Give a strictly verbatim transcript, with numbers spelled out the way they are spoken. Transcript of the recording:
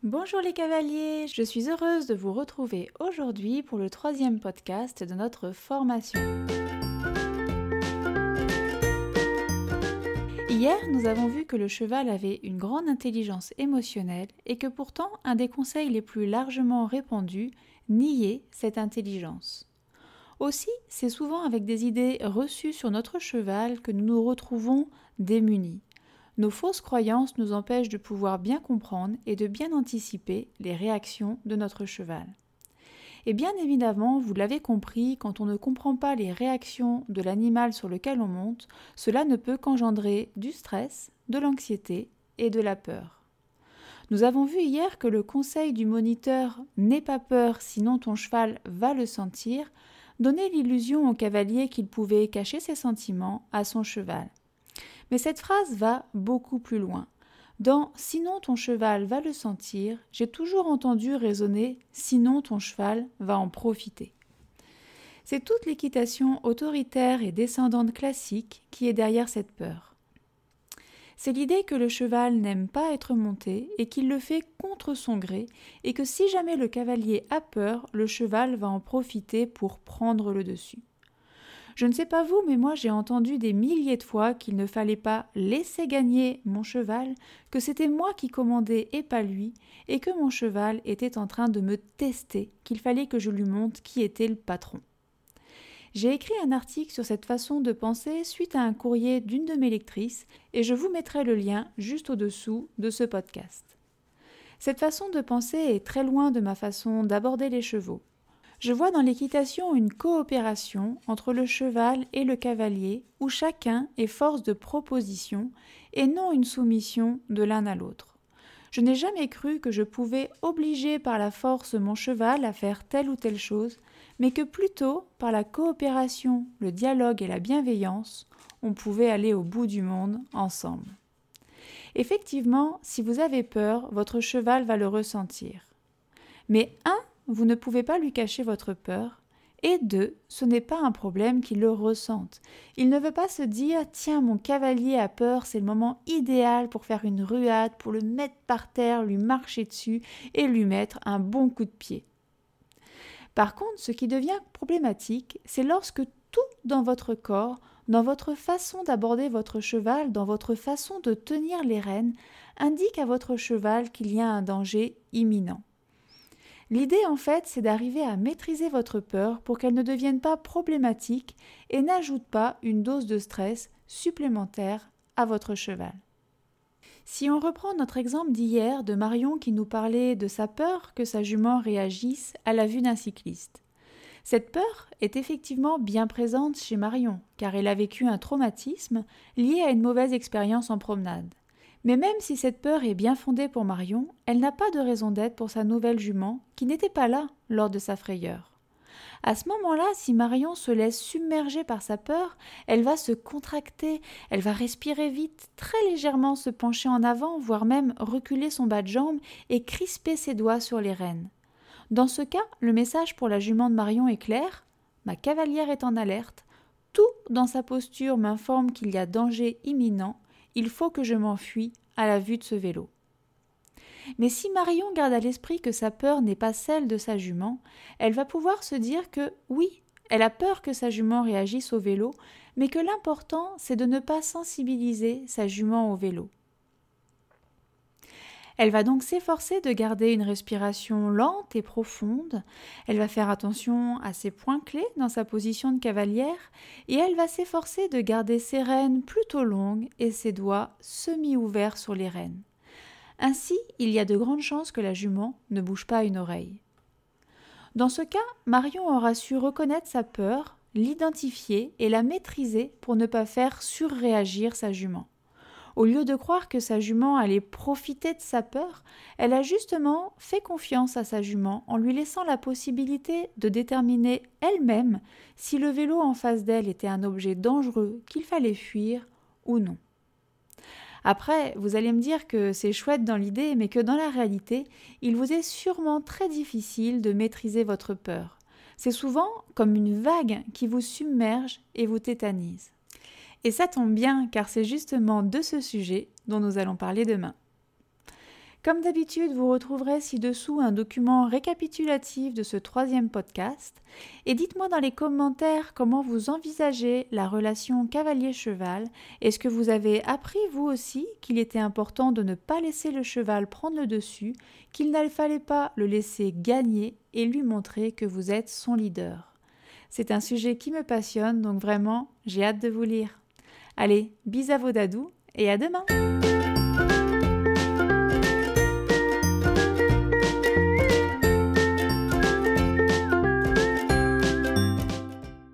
Bonjour les cavaliers, je suis heureuse de vous retrouver aujourd'hui pour le troisième podcast de notre formation. Hier, nous avons vu que le cheval avait une grande intelligence émotionnelle et que pourtant un des conseils les plus largement répandus, nier cette intelligence. Aussi, c'est souvent avec des idées reçues sur notre cheval que nous nous retrouvons démunis. Nos fausses croyances nous empêchent de pouvoir bien comprendre et de bien anticiper les réactions de notre cheval. Et bien évidemment, vous l'avez compris, quand on ne comprend pas les réactions de l'animal sur lequel on monte, cela ne peut qu'engendrer du stress, de l'anxiété et de la peur. Nous avons vu hier que le conseil du moniteur « N'aie pas peur, sinon ton cheval va le sentir » donnait l'illusion au cavalier qu'il pouvait cacher ses sentiments à son cheval. Mais cette phrase va beaucoup plus loin. Dans « sinon ton cheval va le sentir », j'ai toujours entendu résonner « sinon ton cheval va en profiter ». C'est toute l'équitation autoritaire et descendante classique qui est derrière cette peur. C'est l'idée que le cheval n'aime pas être monté et qu'il le fait contre son gré et que si jamais le cavalier a peur, le cheval va en profiter pour prendre le dessus. Je ne sais pas vous, mais moi j'ai entendu des milliers de fois qu'il ne fallait pas laisser gagner mon cheval, que c'était moi qui commandais et pas lui, et que mon cheval était en train de me tester, qu'il fallait que je lui montre qui était le patron. J'ai écrit un article sur cette façon de penser suite à un courrier d'une de mes lectrices, et je vous mettrai le lien juste au-dessous de ce podcast. Cette façon de penser est très loin de ma façon d'aborder les chevaux. Je vois dans l'équitation une coopération entre le cheval et le cavalier où chacun est force de proposition et non une soumission de l'un à l'autre. Je n'ai jamais cru que je pouvais obliger par la force mon cheval à faire telle ou telle chose, mais que plutôt par la coopération, le dialogue et la bienveillance, on pouvait aller au bout du monde ensemble. Effectivement, si vous avez peur, votre cheval va le ressentir. Mais un, vous ne pouvez pas lui cacher votre peur, et deux, ce n'est pas un problème qu'il le ressente. Il ne veut pas se dire « Tiens, mon cavalier a peur, c'est le moment idéal pour faire une ruade, pour le mettre par terre, lui marcher dessus et lui mettre un bon coup de pied. » Par contre, ce qui devient problématique, c'est lorsque tout dans votre corps, dans votre façon d'aborder votre cheval, dans votre façon de tenir les rênes, indique à votre cheval qu'il y a un danger imminent. L'idée, en fait, c'est d'arriver à maîtriser votre peur pour qu'elle ne devienne pas problématique et n'ajoute pas une dose de stress supplémentaire à votre cheval. Si on reprend notre exemple d'hier de Marion qui nous parlait de sa peur que sa jument réagisse à la vue d'un cycliste. Cette peur est effectivement bien présente chez Marion, car elle a vécu un traumatisme lié à une mauvaise expérience en promenade. Mais même si cette peur est bien fondée pour Marion, elle n'a pas de raison d'être pour sa nouvelle jument qui n'était pas là lors de sa frayeur. À ce moment-là, si Marion se laisse submerger par sa peur, elle va se contracter, elle va respirer vite, très légèrement se pencher en avant, voire même reculer son bas de jambe et crisper ses doigts sur les rênes. Dans ce cas, le message pour la jument de Marion est clair, ma cavalière est en alerte, tout dans sa posture m'informe qu'il y a danger imminent, il faut que je m'enfuis à la vue de ce vélo. Mais si Marion garde à l'esprit que sa peur n'est pas celle de sa jument, elle va pouvoir se dire que oui, elle a peur que sa jument réagisse au vélo, mais que l'important c'est de ne pas sensibiliser sa jument au vélo. Elle va donc s'efforcer de garder une respiration lente et profonde, elle va faire attention à ses points clés dans sa position de cavalière et elle va s'efforcer de garder ses rênes plutôt longues et ses doigts semi-ouverts sur les rênes. Ainsi, il y a de grandes chances que la jument ne bouge pas une oreille. Dans ce cas, Marion aura su reconnaître sa peur, l'identifier et la maîtriser pour ne pas faire surréagir sa jument. Au lieu de croire que sa jument allait profiter de sa peur, elle a justement fait confiance à sa jument en lui laissant la possibilité de déterminer elle-même si le vélo en face d'elle était un objet dangereux qu'il fallait fuir ou non. Après, vous allez me dire que c'est chouette dans l'idée, mais que dans la réalité, il vous est sûrement très difficile de maîtriser votre peur. C'est souvent comme une vague qui vous submerge et vous tétanise. Et ça tombe bien, car c'est justement de ce sujet dont nous allons parler demain. Comme d'habitude, vous retrouverez ci-dessous un document récapitulatif de ce troisième podcast et dites-moi dans les commentaires comment vous envisagez la relation cavalier-cheval. Est-ce que vous avez appris vous aussi qu'il était important de ne pas laisser le cheval prendre le dessus, qu'il ne fallait pas le laisser gagner et lui montrer que vous êtes son leader? C'est un sujet qui me passionne, donc vraiment, j'ai hâte de vous lire. Allez, bis à vos dadous et à demain!